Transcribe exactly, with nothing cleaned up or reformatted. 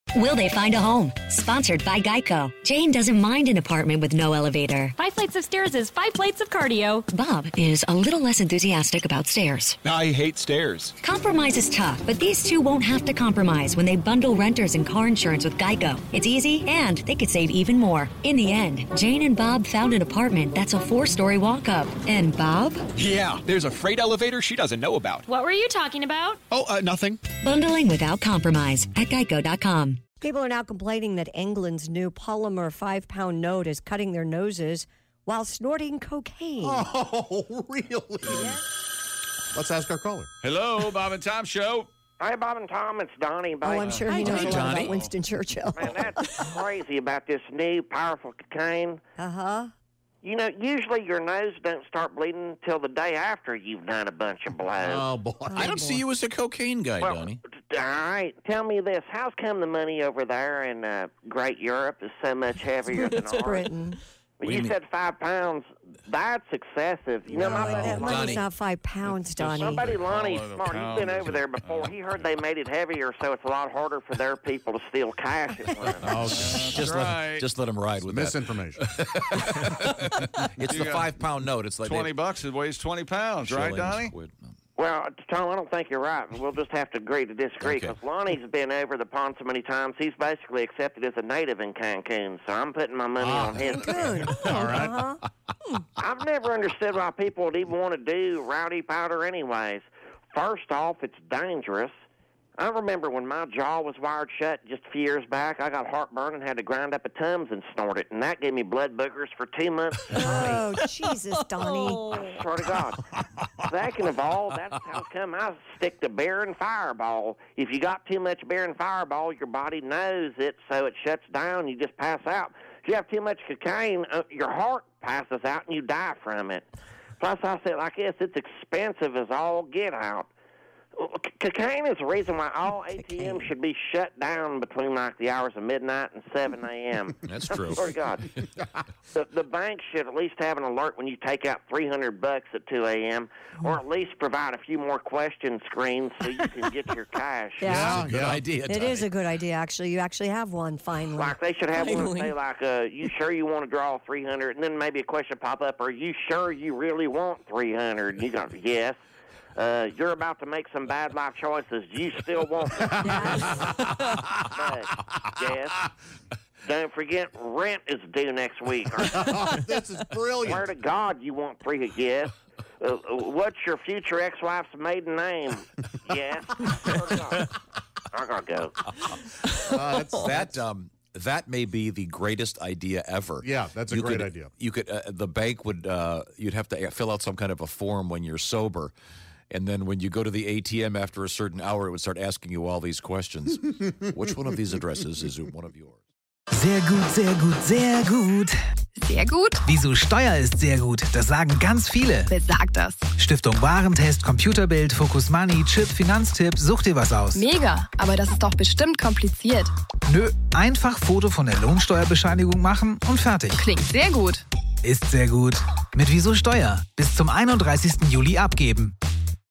Will they find a home? Sponsored by Geico. Jane doesn't mind an apartment with no elevator. Five flights of stairs is five flights of cardio. Bob is a little less enthusiastic about stairs. I hate stairs. Compromise is tough, but these two won't have to compromise when they bundle renters and car insurance with Geico. It's easy, and they could save even more. In the end, Jane and Bob found an apartment that's a four-story walk-up. And Bob? Yeah, there's a freight elevator she doesn't know about. What were you talking about? Oh, uh, nothing. Bundling without compromise at geico dot com. People are now complaining that England's new polymer five-pound note is cutting their noses while snorting cocaine. Oh, really? Yeah. Let's ask our caller. Hello, Bob and Tom Show. Hey, Bob and Tom, it's Donnie. Oh, I'm sure he knows Hey, a lot Johnny. about Winston Churchill. Man, that's crazy about this new powerful cocaine. Uh-huh. You know, usually your nose don't start bleeding until the day after you've done a bunch of blows. Oh, boy. I don't see you as a cocaine guy, well, Donnie. all right, tell me this. How's come the money over there in uh, Great Europe is so much heavier than It's ours? Britain. Well, do you you said five pounds. That's excessive. You know, my That buddy money's Donnie. not five pounds, Donnie. My buddy Lonnie's Call it a smart. He's pound. been over there before. He heard they made it heavier, so it's a lot harder for their people to steal cash. At once. Oh, Just right. let just let him ride with that. misinformation. It's You the got five pound note. It's like Twenty bucks. It weighs twenty pounds, right, shillings, Donnie? quid. Well, Tom, I don't think you're right. We'll just have to agree to disagree Okay. because Lonnie's been over the pond so many times. He's basically accepted as a native in Cancun, so I'm putting my money Ah. on his. Good. All right. Uh-huh. I've never understood why people would even want to do rowdy powder anyways. First off, it's dangerous. I remember when my jaw was wired shut just a few years back, I got heartburn and had to grind up a Tums and snort it, and that gave me blood boogers for two months. Oh, Jesus, Donnie. I swear to God. Second of all, that's how come I stick to beer and Fireball. If you got too much beer and Fireball, your body knows it, so it shuts down. You just pass out. If you have too much cocaine, uh, your heart passes out and you die from it. Plus, I said like this, it's expensive as all get out. C- Cocaine is the reason why all A T Ms should be shut down between like the hours of midnight and seven a.m. That's true. Swear to God. the, the bank should at least have an alert when you take out three hundred bucks at two a.m. or at least provide a few more question screens so you can get your cash. Yeah. Good idea. It is a good idea, actually. You actually have one, finally. Like they should have one Finally. that say like, uh, you sure you want to draw three hundred? And then maybe a question pop up, are you sure you really want three hundred? And you go, yes. Uh, you're about to make some bad life choices. Do you still want them? But, yes. Don't forget, rent is due next week. This is brilliant. Swear to God, you want three? Yes. Uh, what's your future ex-wife's maiden name? Yes. Swear to God. I gotta go. Uh, that's, That um that may be the greatest idea ever. Yeah, that's a You great could- idea. You could uh, the bank would uh, you'd have to fill out some kind of a form when you're sober. And then when you go to the A T M after a certain hour, it would start asking you all these questions. Which one of these addresses is one of yours? Sehr gut, sehr gut, sehr gut. Sehr gut? Wieso Steuer ist sehr gut, das sagen ganz viele. Wer sagt das? Stiftung Warentest, Computerbild, Focus Money, Chip, Finanztipp, such dir was aus. Mega, aber das ist doch bestimmt kompliziert. Nö, einfach Foto von der Lohnsteuerbescheinigung machen und fertig. Klingt sehr gut. Ist sehr gut. Mit Wieso Steuer. Bis zum einunddreißigsten Juli abgeben.